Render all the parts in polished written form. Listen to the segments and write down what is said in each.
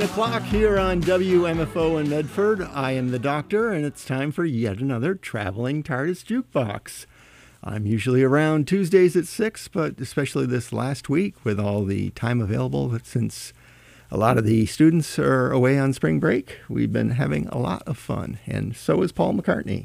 o'clock here on WMFO in Medford. I am the Doctor, and it's time for yet another Traveling TARDIS Jukebox. I'm usually around Tuesdays at 6, but especially this last week with all the time available, since a lot of the students are away on spring break, we've been having a lot of fun, and so is Paul McCartney.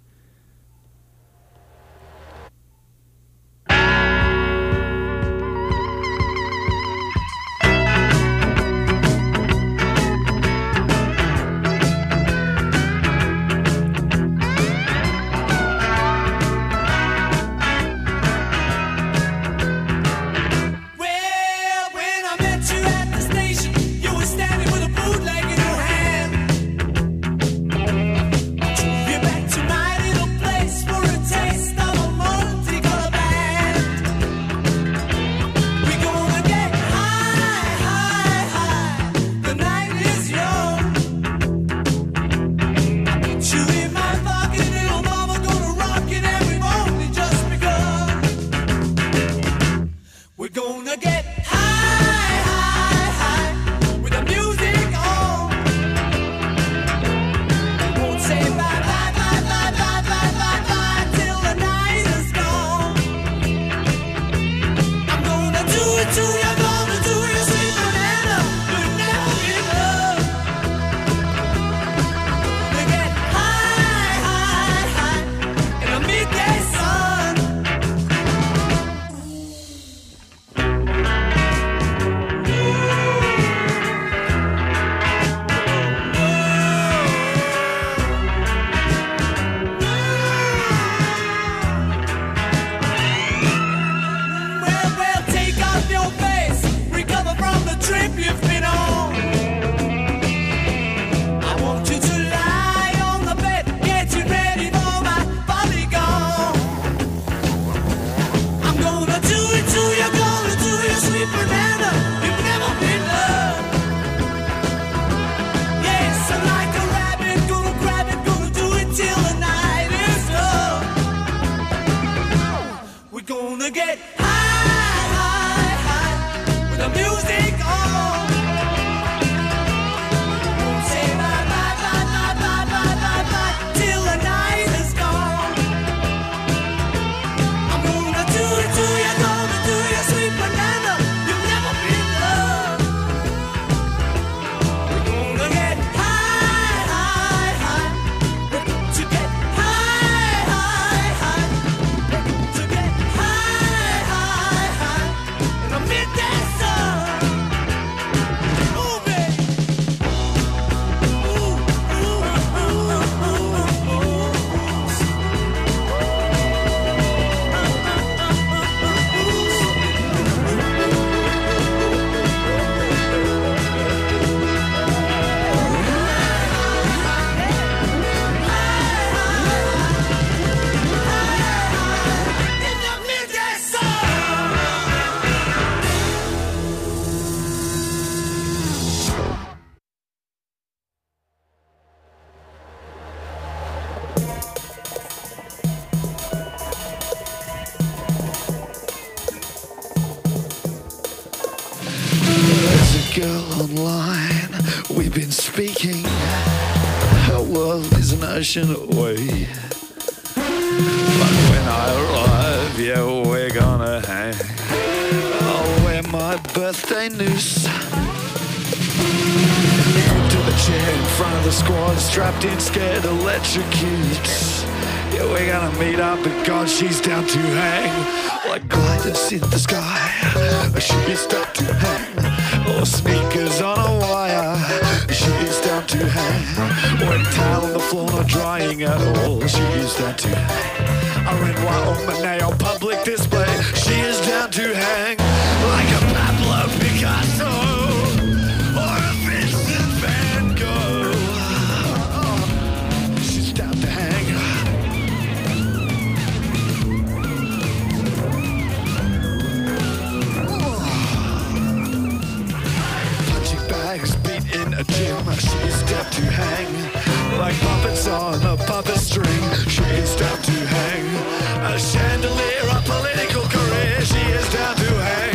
Ocean away. But when I arrive, yeah, we're gonna hang. I'll wear my birthday noose. To the chair in front of the squad, strapped in, scared, electrocute. Yeah, we're gonna meet up because she's down to hang. Like gliders in the sky, she is down to hang. Or sneakers on a wire, she is down to hang. Wet towel on the floor, not drying at all, she is down to hang. A red, white, or Monet on public display, she is down to hang. Like a Pablo Picasso or a Vincent Van Gogh, she's down to hang. A gym, she's down to hang. Like puppets on a puppet string, she is down to hang. A chandelier, a political career, she is down to hang.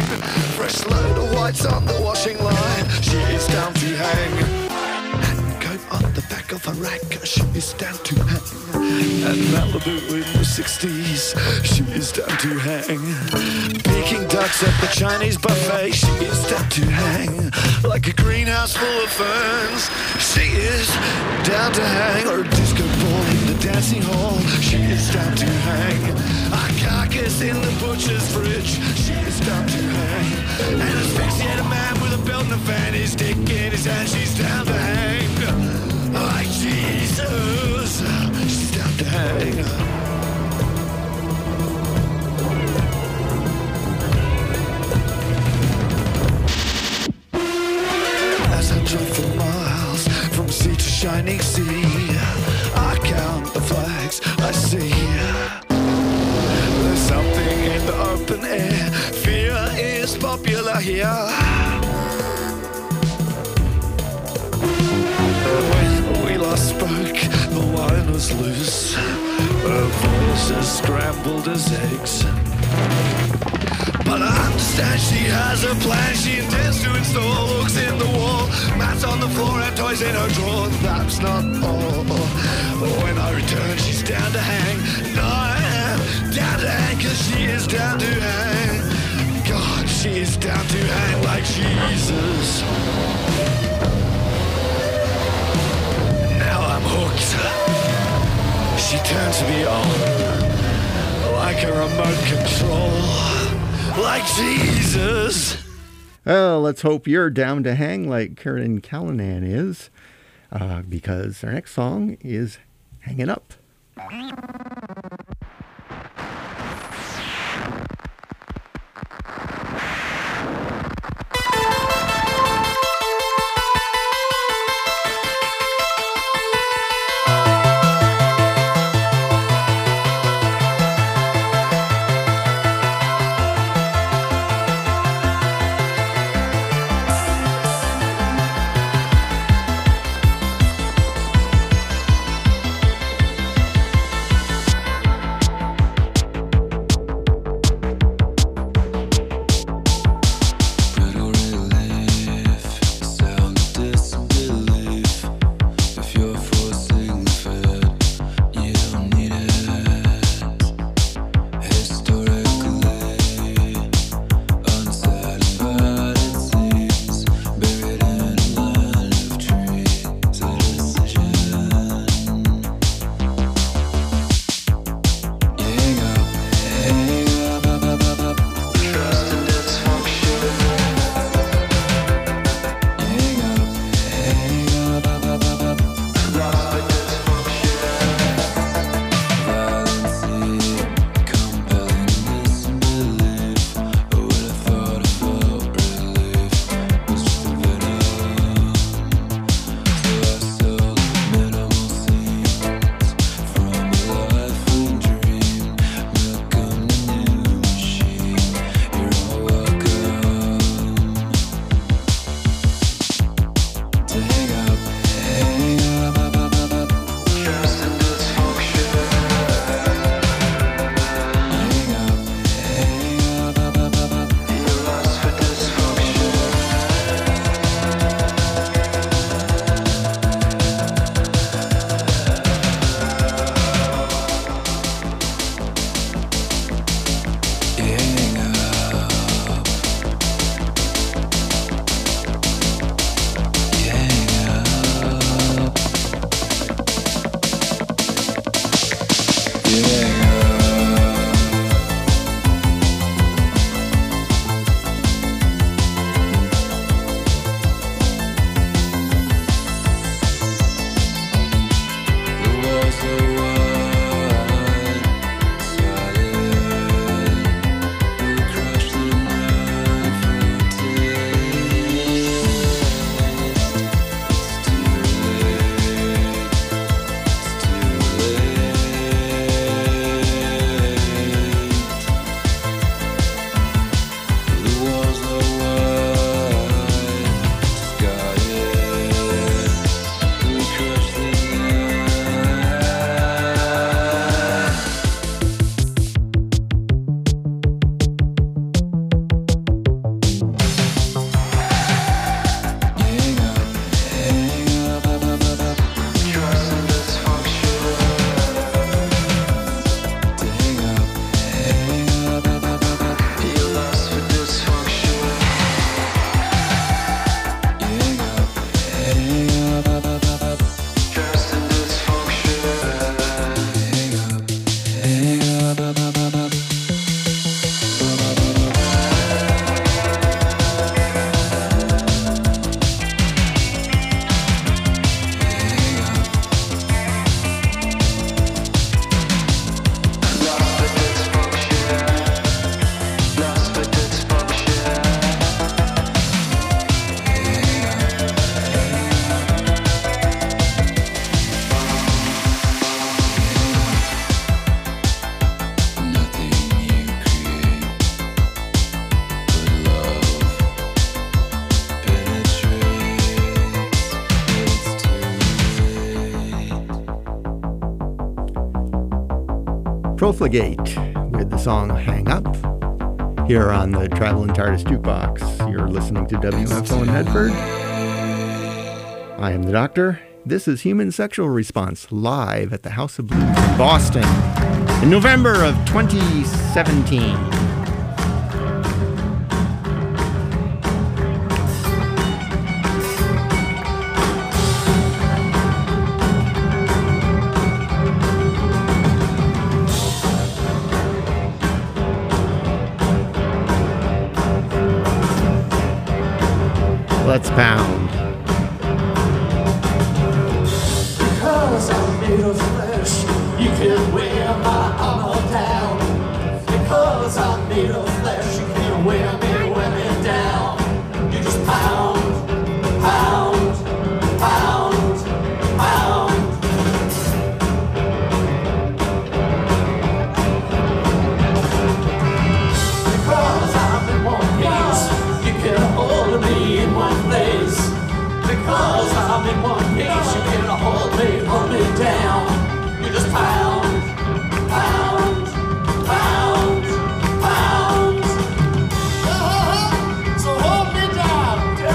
rack, she is down to hang. And Malibu in the 60s, she is down to hang. Peking ducks at the Chinese buffet, she is down to hang. Like a greenhouse full of ferns, she is down to hang. Or a disco ball in the dancing hall, she is down to hang. A carcass in the butcher's fridge, she is down to hang. And a asphyxiated man with a belt and a fan, his dick in his hand, she's down to hang. Like Jesus, she's down to hang. As I drive for miles from sea to shining sea, I count the flags I see. There's something in the open air, fear is popular here. When we last spoke, the wine was loose, her voice as scrambled as eggs. But I understand she has a plan, she intends to install hooks in the wall, mats on the floor and toys in her drawer. That's not all. When I return, she's down to hang. No, down to hang, cause she is down to hang. God, she is down to hang like Jesus. Now I'm hooked. She turns me on like a remote control. Like Jesus. Well, let's hope you're down to hang like Karen Callanan is, because our next song is Hanging Up. Profligate with the song Hang Up here on the Traveling TARDIS Jukebox. You're listening to WFO in Medford. I am the Doctor. This is Human Sexual Response live at the House of Blues in Boston in November of 2017. Let's pound. Because I'm made of flesh, you can wear my armor down. Because I'm made of flesh, you can wear me down. You just pound, pound, pound, pound. Because I'm in one piece, you can hold me in one place. Because I'm in one piece, you can hold me down. You just pound, pound, pound, pound. So hold me down,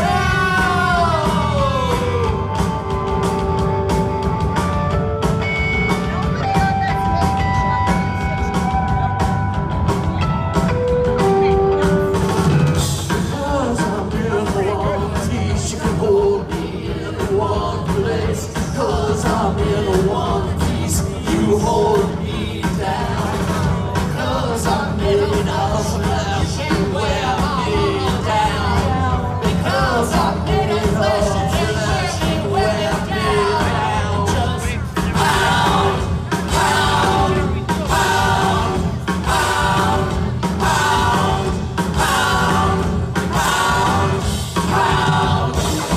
Because I'm in one piece, you can hold me in one place. Because I'm in one piece, you hold me down. Because I'm made of flesh, you wear me down. Because I'm made of flesh, you wear me down. Just pound, pound, pound, pound, pound, pound, pound, pound.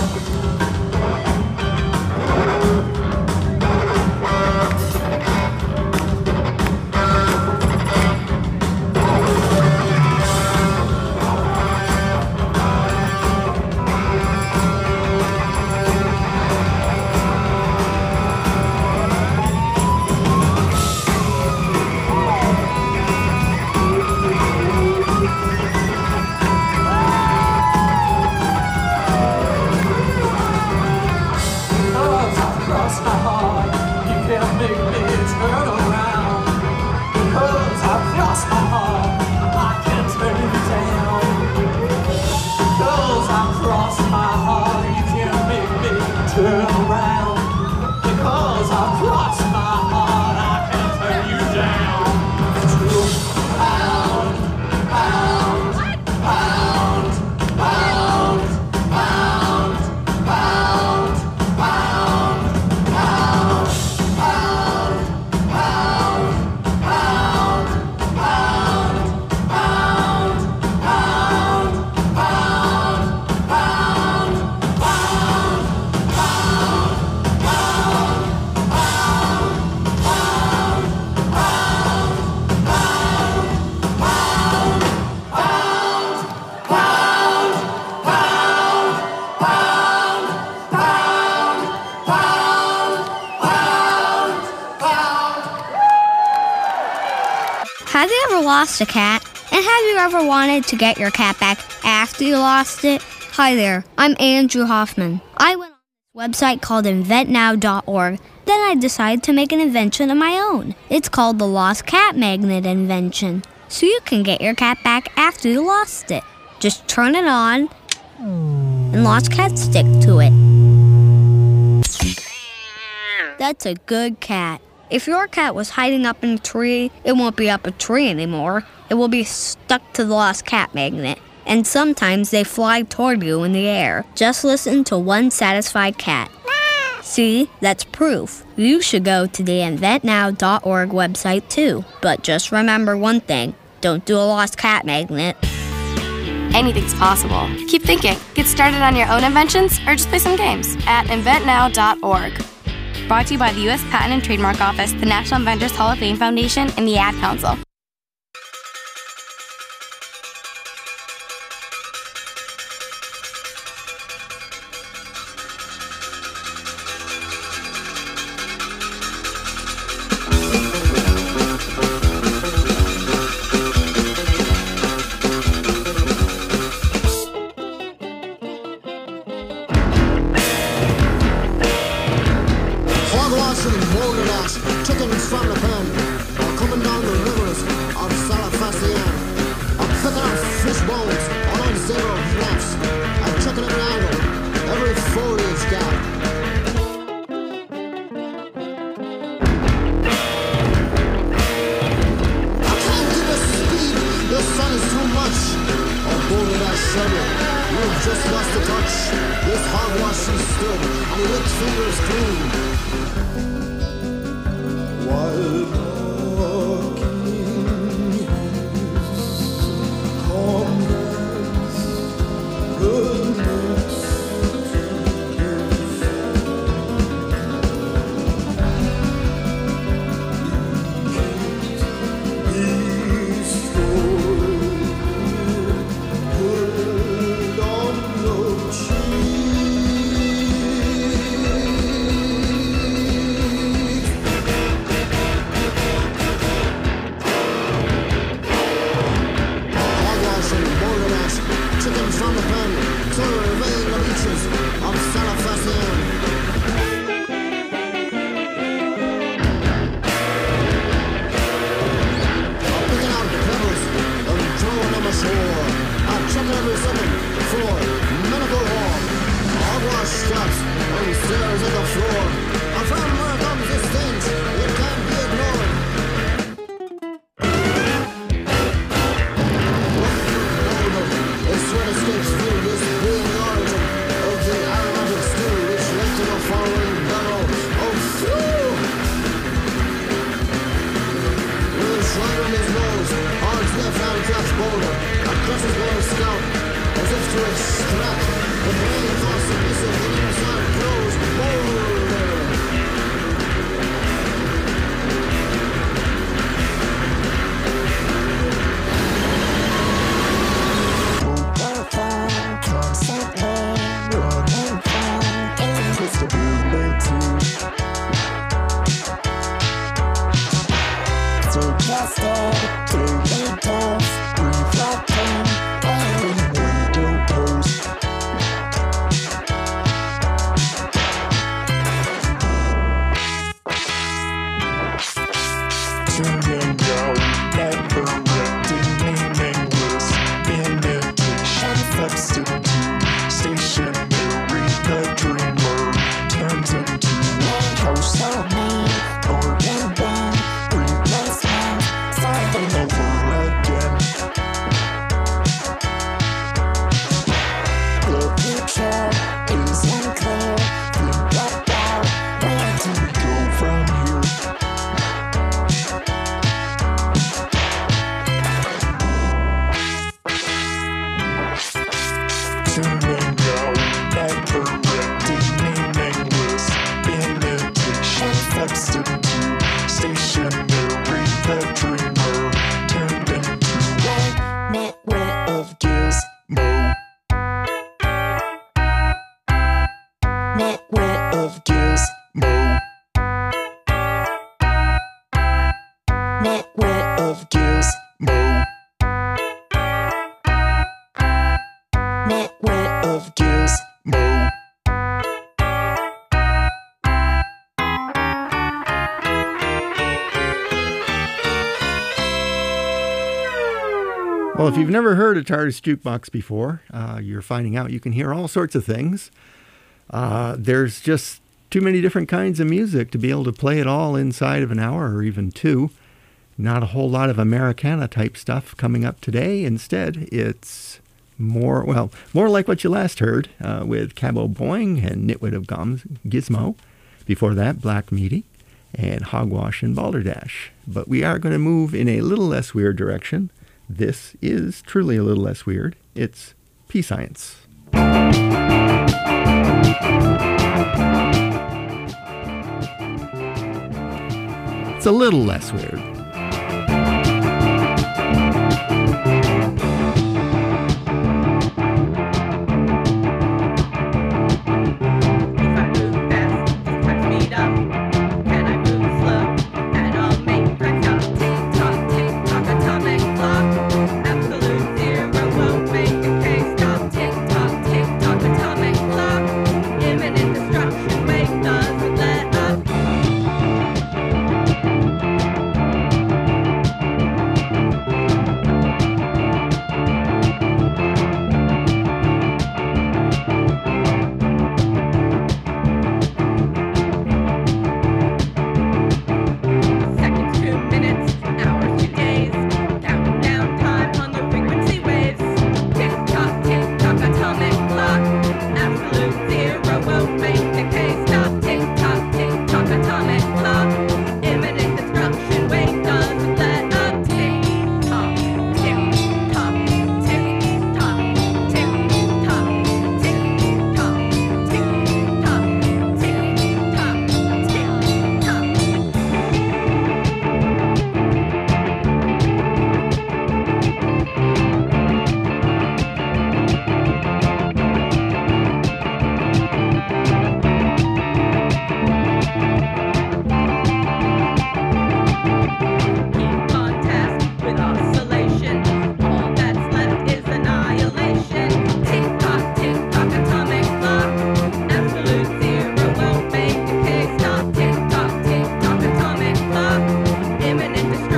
Because I've crossed my heart, you can't make me turn around. Because I've crossed my heart, I can't turn you down. Because I've crossed my heart, you can't make me turn around. Because I've crossed my heart, I can't turn you down. Pound, pound, pound, pound, pound, pound, pound, pound, pound, pound, pound, pound, pound, pound, pound, pound, Have you ever lost a cat? And have you ever wanted to get your cat back after you lost it? Hi there, I'm Andrew Hoffman. I went on a website called inventnow.org. Then I decided to make an invention of my own. It's called the Lost Cat Magnet invention. So you can get your cat back after you lost it. Just turn it on, and lost cats stick to it. That's a good cat. If your cat was hiding up in a tree, it won't be up a tree anymore. It will be stuck to the lost cat magnet. And sometimes they fly toward you in the air. Just listen to one satisfied cat. See, that's proof. You should go to the inventnow.org website too. But just remember one thing. Don't do a lost cat magnet. Anything's possible. Keep thinking. Get started on your own inventions or just play some games at inventnow.org. Brought to you by the U.S. Patent and Trademark Office, the National Inventors Hall of Fame Foundation, and the Ad Council. Boulder Dash shuddered. You've just lost a touch. This hogwash she stood, and he licked fingers clean. While mocking his comrades, goodness to give. He stood, put on no chicken from the pen, surveying the beaches of Salafascian. Picking out pebbles and throwing them ashore. I'm checking every second for medical war. Hogwash stops and stares at the floor. From where comes this stench, it can't be ignored. Sweat escapes through this being the origin of the aromatic stew which led to the following battle of fuel. With a shrine on his nose, Hard's left hand grabs Boulder and crushes Boulder's scalp as if to extract the brain thought submissive and inside close Boulder. Well, if you've never heard a TARDIS Jukebox before, you're finding out you can hear all sorts of things. There's just too many different kinds of music to be able to play it all inside of an hour or even two. Not a whole lot of Americana type stuff coming up today. Instead, it's more like what you last heard with Cabo Boing and Nitwit of Gizmo. Before that, Black Meaty and Hogwash and Balderdash. But we are going to move in a little less weird direction. This is truly a little less weird. It's P-Science. It's a little less weird.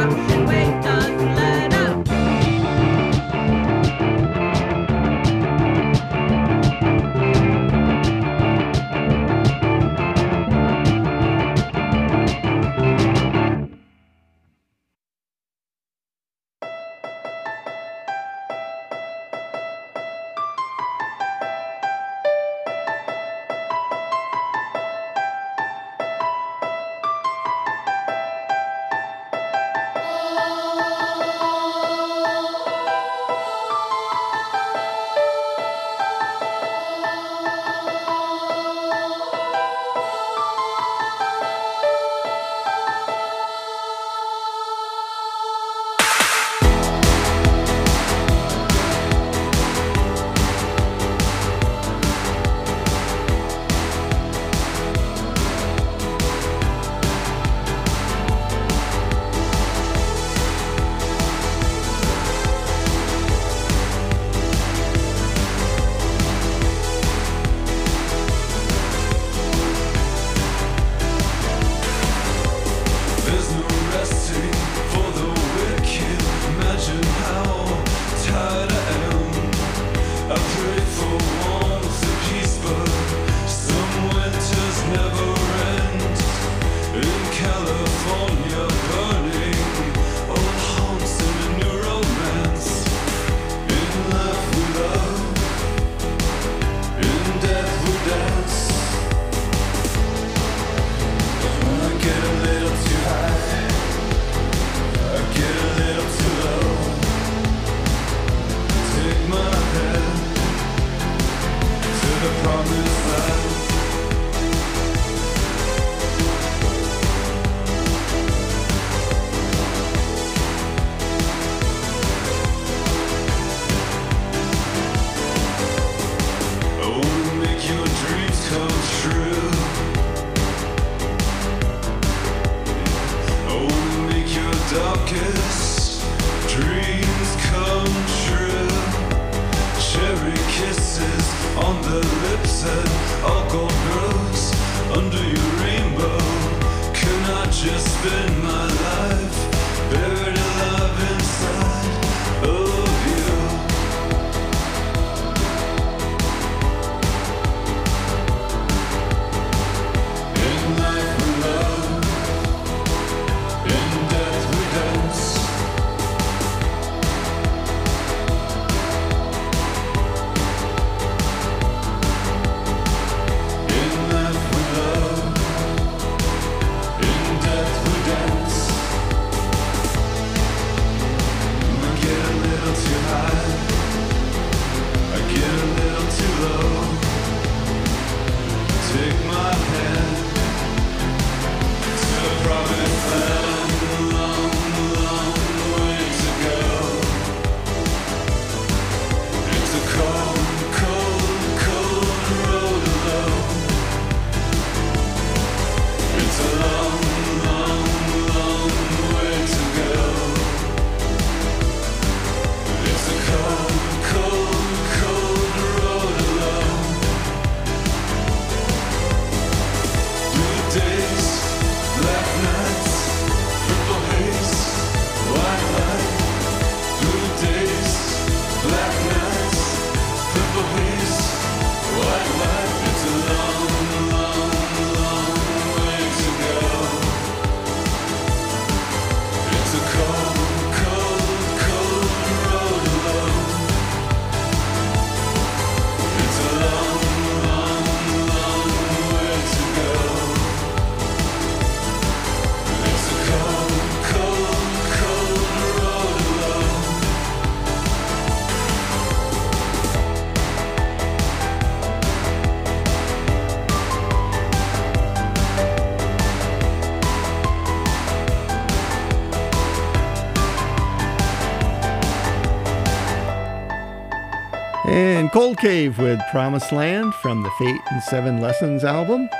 And Cold Cave with Promised Land from the Fate and Seven Lessons album.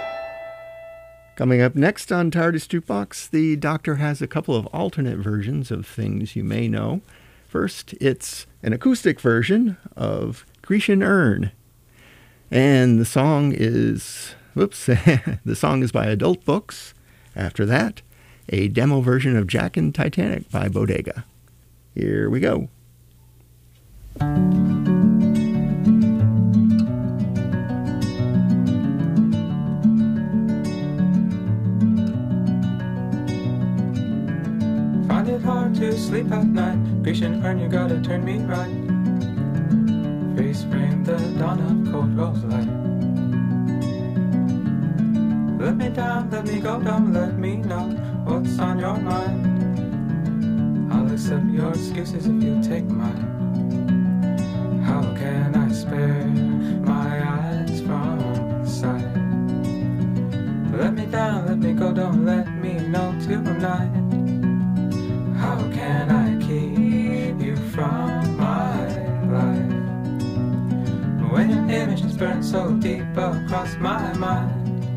Coming up next on TARDIS Jukebox, the Doctor has a couple of alternate versions of things you may know. First, it's an acoustic version of Grecian Urn. And the song is, the song is by Adult Books. After that, a demo version of Jack and Titanic by Bodega. Here we go. Find it hard to sleep at night. Grecian urn, you gotta turn me right. Freeze frame the dawn of cold rose light. Let me down, let me go down, let me know what's on your mind. I'll accept your excuses if you take mine. How can I spare my eyes from sight? Let me down, let me go, don't let me know tonight. How can I keep you from my life? When your image is burned so deep across my mind.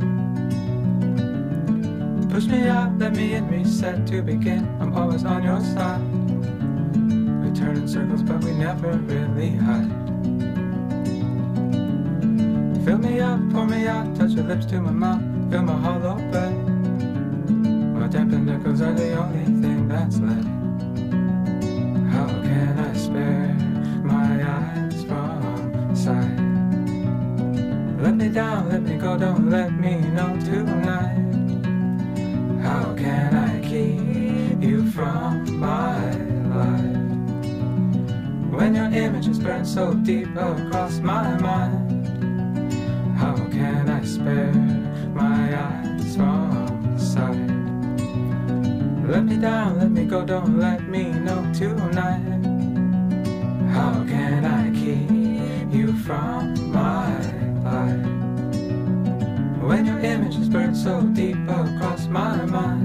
Push me out, let me in, reset to begin. I'm always on your side. We turn in circles, but we never really hide. Fill me up, pour me out, touch your lips to my mouth. Fill my hollow bed. My dampened echoes are the only thing that's left. How can I spare my eyes from sight? Let me down, let me go, don't let me know tonight. How can I keep you from my life? When your image is burned so deep across my mind. How can I spare my eyes from sight? Let me down, let me go, don't let me know tonight. How can I keep you from my life? When your image is burned so deep across my mind.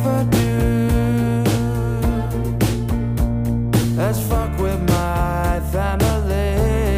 ever do is fuck with my family.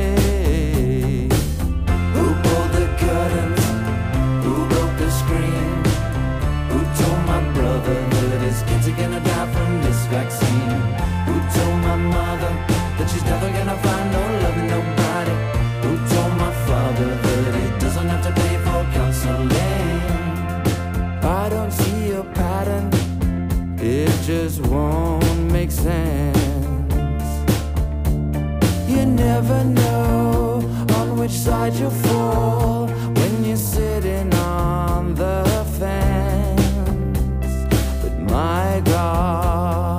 Who pulled the curtains? Who broke the screen? Who told my brother that his kids are gonna die from this vaccine? Who told my mother that she's never gonna find no love in nobody? Who told my father that he doesn't have to pay for counseling? I don't see a pattern, it just won't make sense. You never know on which side you'll fall when you're sitting on the fence. But my God,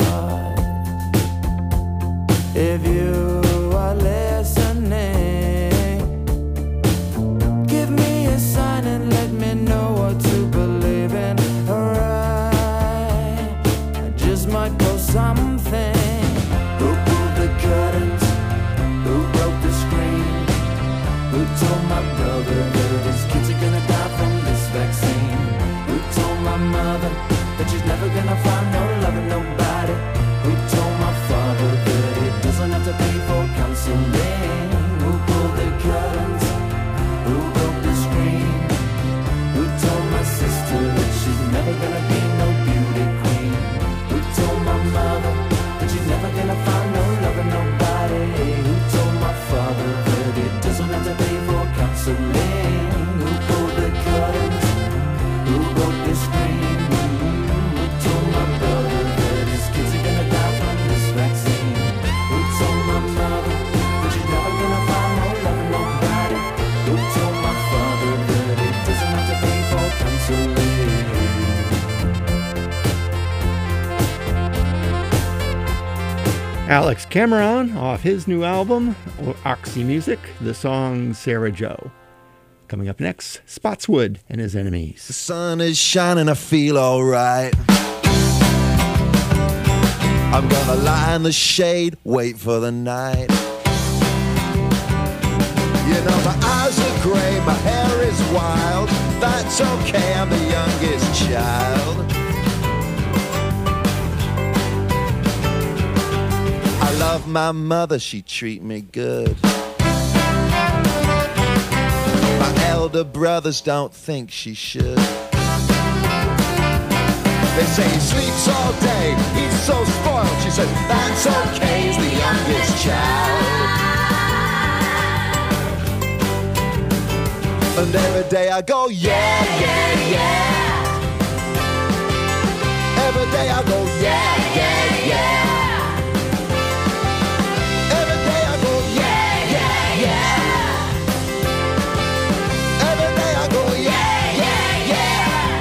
if you are listening, give me a sign and let me know what to believe in. Alright, I just might post something. Who pulled the curtains? Who broke the screen? Who told my brother that his kids are gonna die from this vaccine? Who told my mother that she's never gonna find no love in nobody? Who told my father that he doesn't have to pay for counseling? Who pulled the curtains? Who broke the screen? Who told my sister that she's never gonna be no beauty queen? Who told my mother that she's never gonna find no love in nobody? Who told my father that he doesn't have to pay for counseling? Who pulled the curtains? Who broke the screen? Who told my brother that his kids are gonna die from this vaccine? Who told my mother that she's never gonna find no love in nobody? Who told my father that he doesn't have to pay for counseling? Alex Cameron off his new album, Oxy Music, the song Sarah Joe. Coming up next, Spotswood and His Enemies. The sun is shining, I feel alright. I'm gonna lie in the shade, wait for the night. You know my eyes are grey, my hair is wild. That's okay, I'm the youngest child. I love my mother, she treat me good. My elder brothers don't think she should. They say he sleeps all day, he's so spoiled. She said, that's okay, he's the youngest child. And every day I go, yeah, yeah, yeah. Every day I go, yeah, yeah, yeah. Every day I go, yeah, yeah, yeah. Every day I go, yeah, yeah, yeah.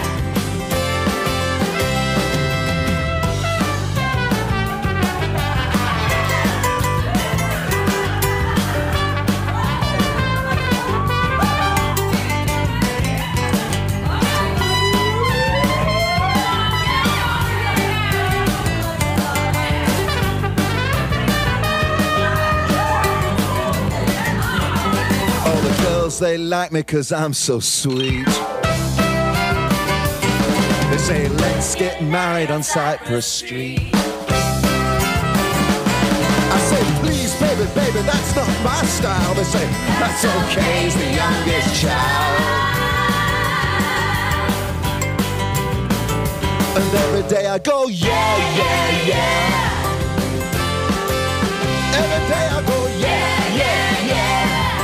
They like me 'cause I'm so sweet. They say let's get married on Cypress Street. I say please baby, baby, that's not my style. They say that's okay, he's the youngest child. And every day I go yeah, yeah, yeah. Every day I go yeah, yeah, yeah.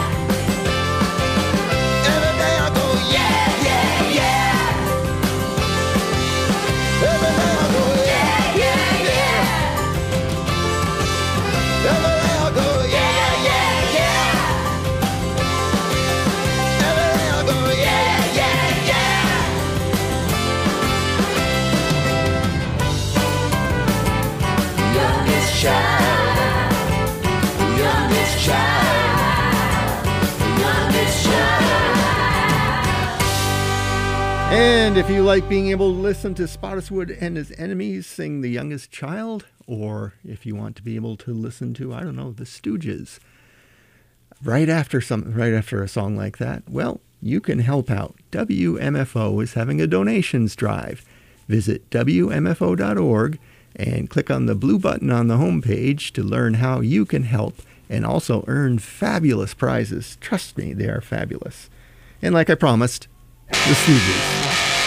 And if you like being able to listen to Spotswood and His Enemies sing The Youngest Child, or if you want to be able to listen to, I don't know, The Stooges, right after a song like that, well, you can help out. WMFO is having a donations drive. Visit WMFO.org and click on the blue button on the homepage to learn how you can help and also earn fabulous prizes. Trust me, they are fabulous. And like I promised, the Stooges.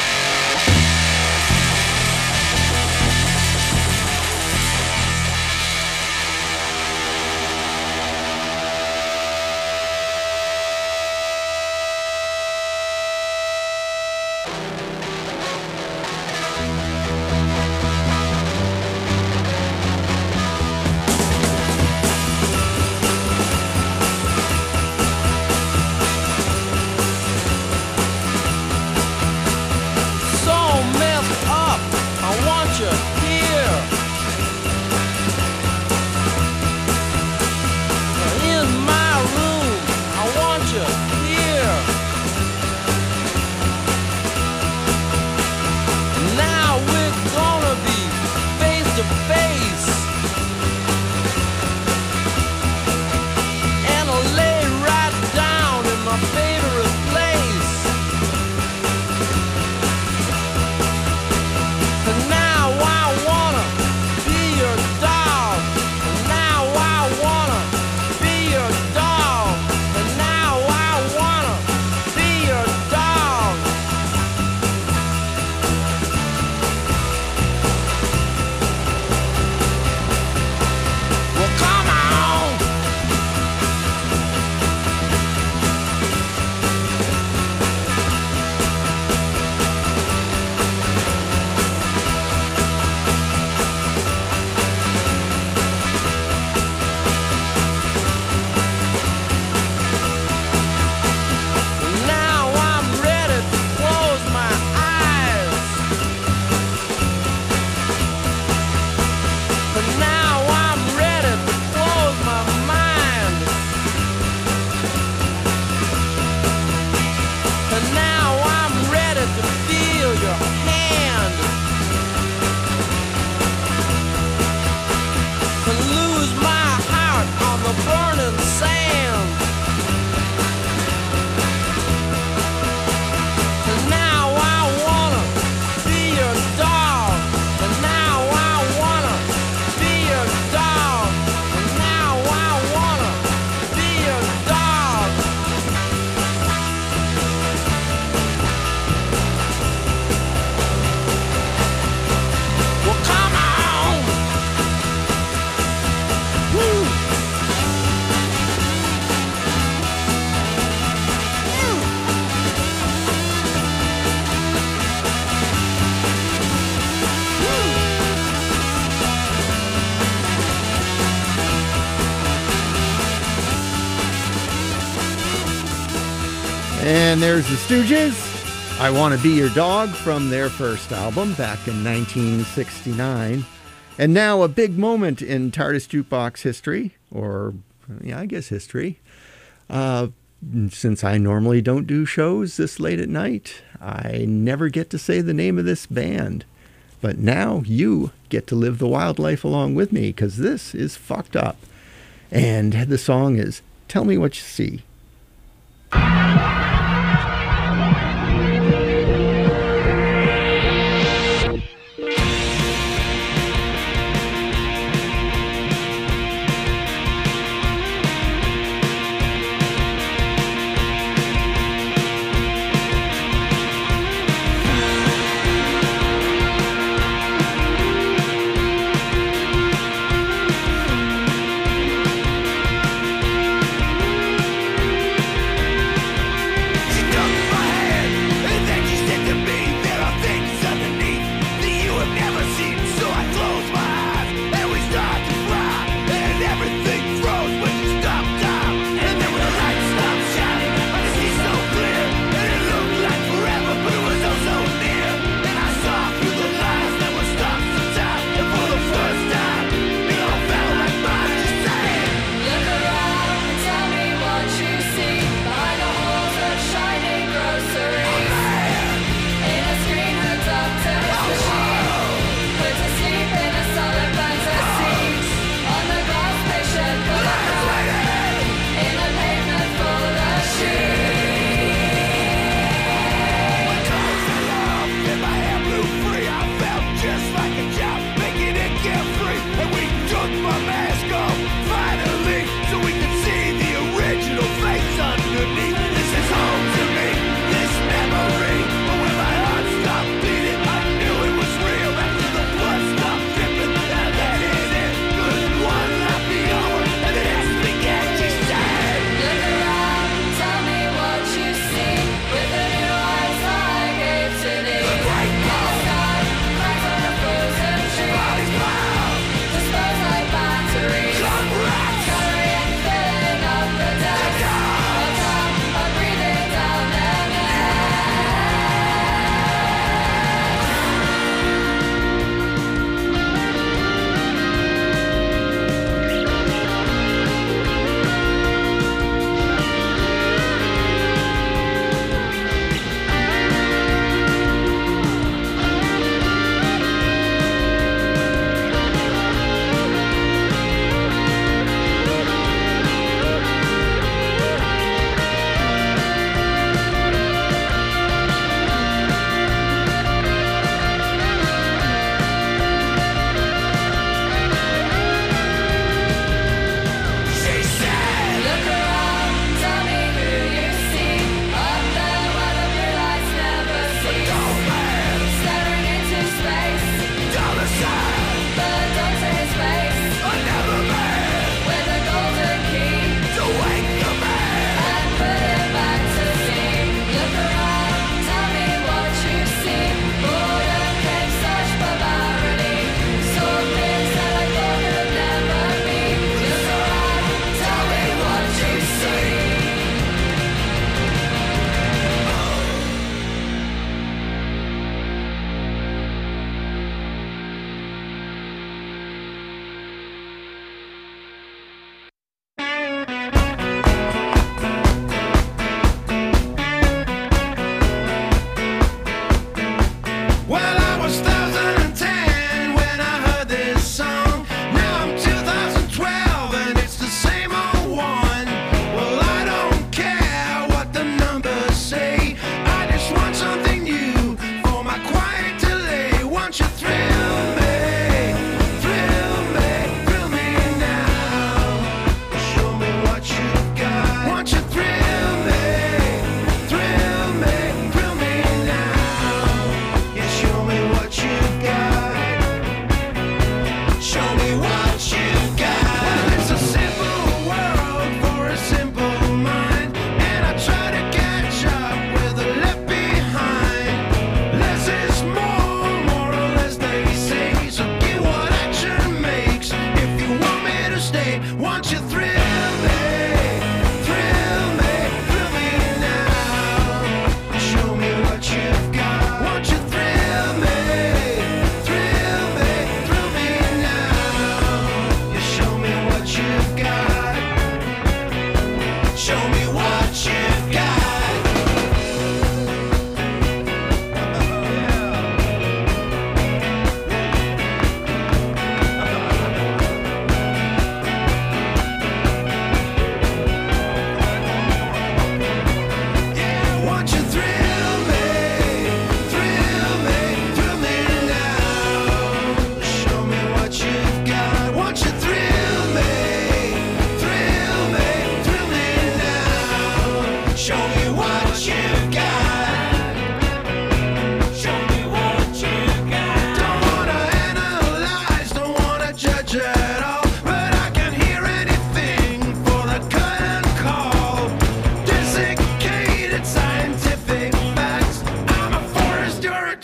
And there's the Stooges, I Want to Be Your Dog, from their first album back in 1969. And now a big moment in TARDIS Jukebox history, or yeah, I guess history. Since I normally don't do shows this late at night, I never get to say the name of this band. But now you get to live the wildlife along with me, because this is fucked up. And the song is Tell Me What You See.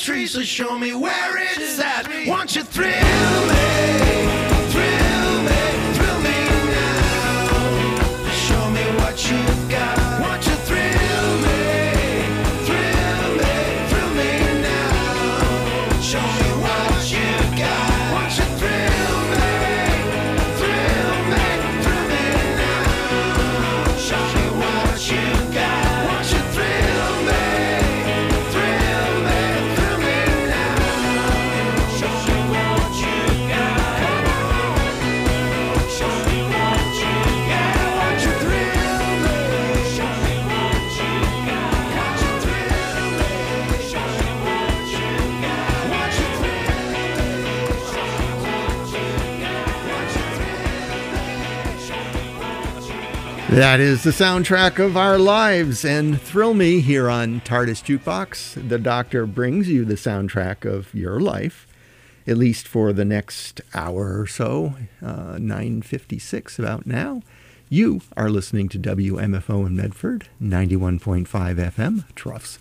tree, so show me where it's at. Won't you thrill me, thrill me, thrill me now. Show me what you've got. Won't you thrill me, thrill me, thrill me now. Show me what you've got. Won't you thrill me, thrill me, thrill me now. Show me what you've got. Won't you thrill me, thrill me, thrill me now. Show me what you've got. Show me what you've got. Won't you thrill me? Show me what you've got. Won't you thrill me? Show me what you've got. Won't you thrill me? Show me what you've got. Won't you thrill me? Show me what you've got. That is the soundtrack of our lives, and Thrill Me here on TARDIS Jukebox. The Doctor brings you the soundtrack of your life, at least for the next hour or so, 9:56 about now. You are listening to WMFO in Medford, 91.5 FM, Troughs,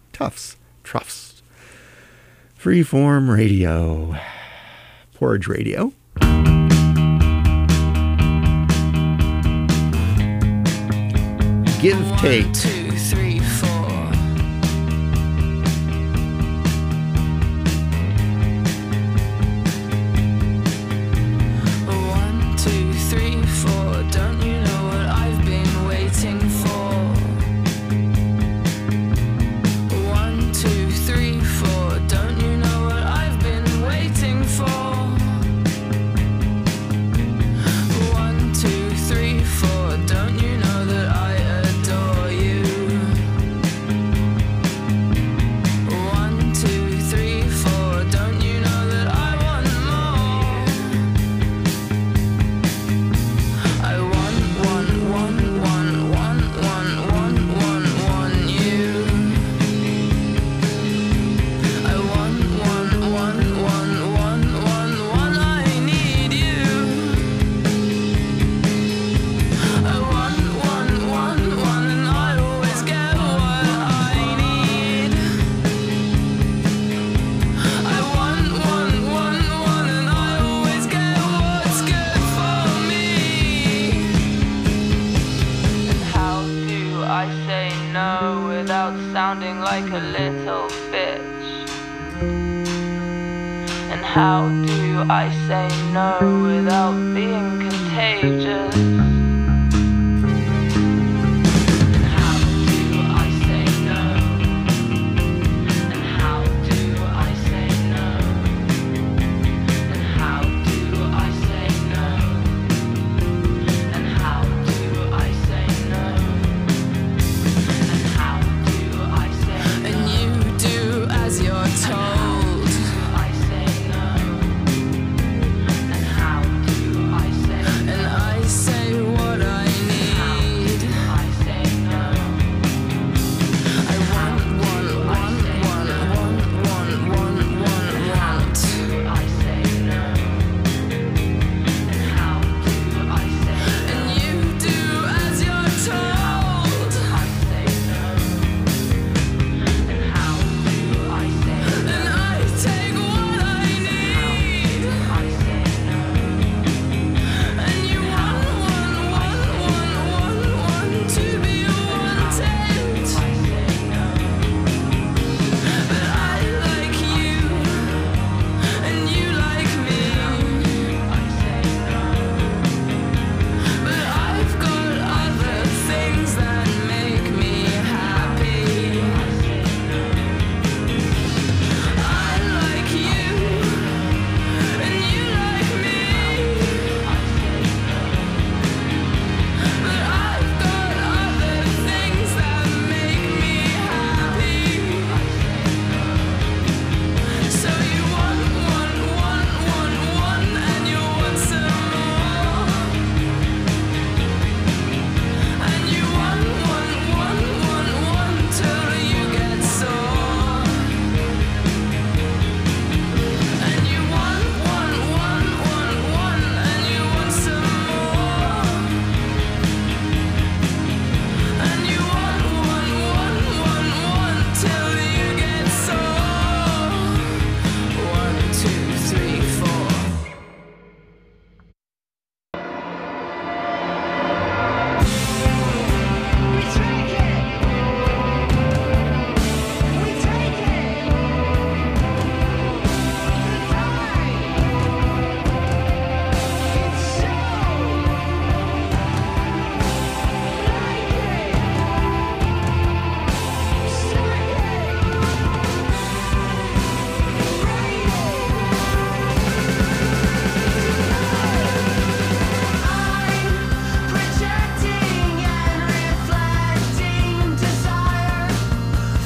Freeform Radio, Porridge Radio. Give, take. 1, 2, 3, 4. 1, 2, 3, 4. Don't you know what I've been waiting for? 1, 2, 3, 4. Don't you know what I've been waiting for? 1, 2, 3, 4. Don't you know that I adore you? 1, 2, 3, 4. Don't you know that I want more? I want you. I want, I need you. I want, and I always get what I need. I want, and I always get what's good for me. And how do I say no without sounding like a little bitch? And how do I say no without being contagious?